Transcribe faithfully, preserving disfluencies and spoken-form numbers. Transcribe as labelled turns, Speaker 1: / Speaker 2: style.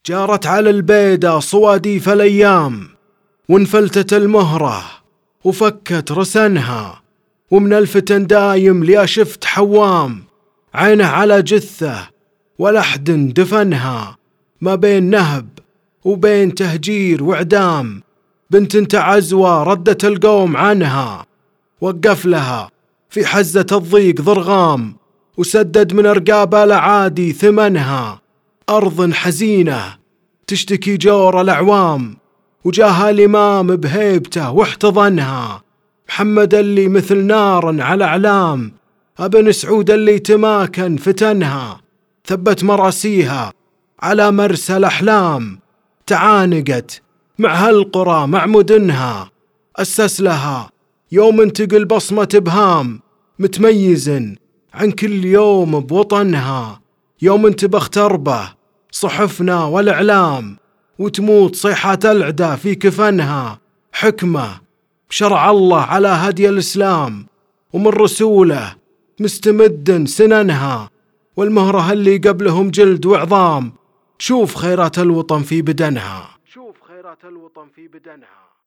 Speaker 1: جارت على البيدة صواديف الأيام، وانفلتت المهرة وفكت رسنها، ومن الفتن دايم ليا شفت حوام، عينه على جثة ولحد دفنها، ما بين نهب وبين تهجير وإعدام، بنت انت عزوة ردت القوم عنها، وقف لها في حزة الضيق ضرغام، وسدد من أرقاب الأعادي ثمنها، أرض حزينة تشتكي جور الأعوام، وجاها الإمام بهيبته واحتضنها، محمد اللي مثل نار على أعلام، ابن سعود اللي تماكن فتنها، ثبت مراسيها على مرسى الأحلام، تعانقت مع هالقرى مع مدنها، أسس لها يوم انتقل بصمة إبهام، متميز عن كل يوم بوطنها، يوم انتبخ تربه صحفنا والإعلام، وتموت صيحة العدا في كفنها، حكمة بشرع الله على هدي الإسلام، ومن رسوله مستمد سننها، والمهرة اللي قبلهم جلد وعظام، شوف خيرات الوطن في بدنها. شوف خيرات الوطن في بدنها.